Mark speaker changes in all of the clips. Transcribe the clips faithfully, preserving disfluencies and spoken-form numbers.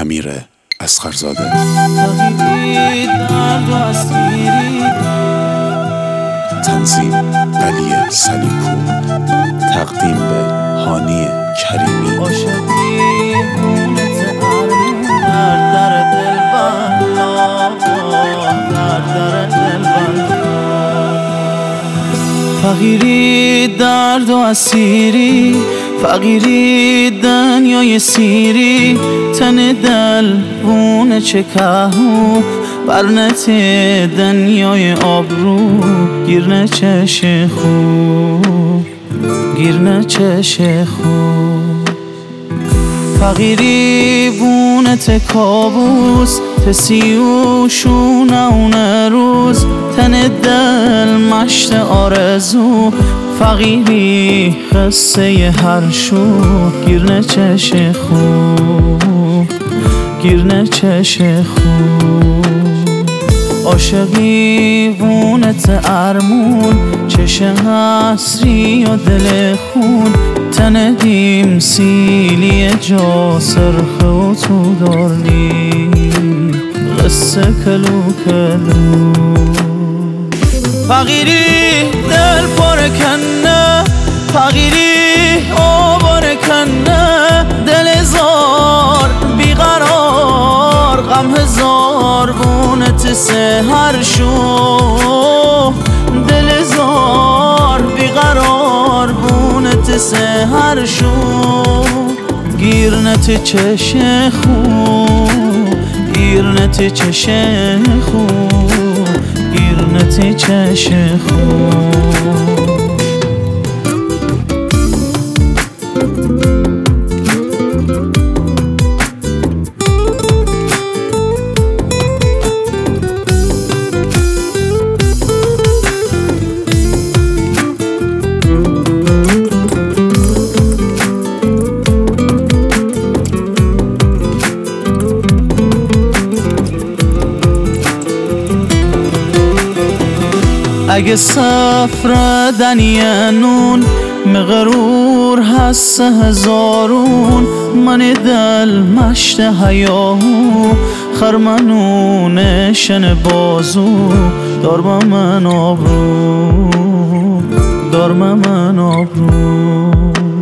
Speaker 1: امیر اصغرزاده. تنظیم علی سلیم‌پور. تقدیم به هانی کریمی.
Speaker 2: فقیری درد و اسیری، فقیری دنیای سیری، تن دل بونه چه کهو، برنت دنیای آبرو، گیرنه چش خوب، گیرنه چش خوب. فقیری بونت کابوس، تسیوشونه اون روز، تن دل مشت آرزو، فقیری قصه هر شو، گیرنه چش خوب، گیرنه چش خوب. عاشقی بونت ارمون، چش حسری و دل خون، تن دیم سیلی جا سرخ و تو دارنی، قصه کلو کلو. فقیری دل پر کنه، فقیری آبار کنه، دل زار بیقرار، غم هزار بونت سهر شو، دل زار بیقرار بونت سهر شو، گیرنت چش خوب، گیرنت چش خوب، گیرنت چش خوب. اگه سفر دنی نون مغرور هست هزارون، من دل مشت حیاهو، خرمنون شن بازو، دار با من آبرو، دار با من آبرو.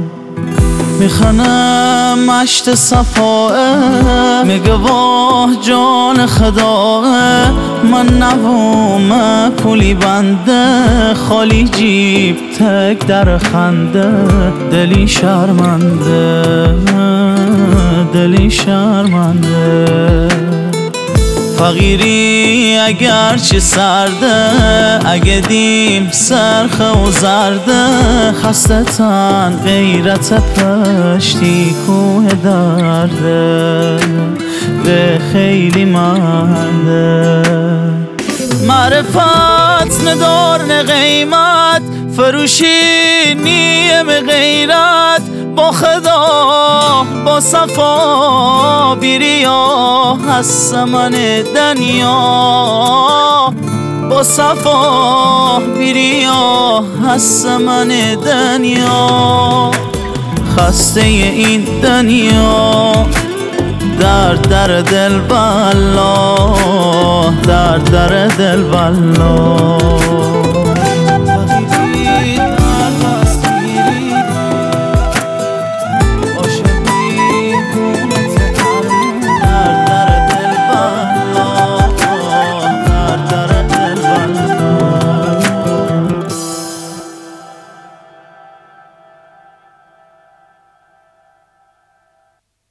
Speaker 2: میخنم مشت صفائه، میگه واه جان خداه، من نوام کلی بنده، خالی جیب تک در خنده، دلی شرمنده، دلی شرمنده. فقیری اگر چی سرده، اگه دیم سرخه و زرده، خسته تن غیرت پشتی کوه درده، به خیلی مرده. معرفت ندار نه قیمت، فروشی نیم غیرت، با خدا با صفا بیریا هست من دنیا، با صفا بیریا هست من دنیا. خسته این دنیا در در دل بلا، در در دل بلا.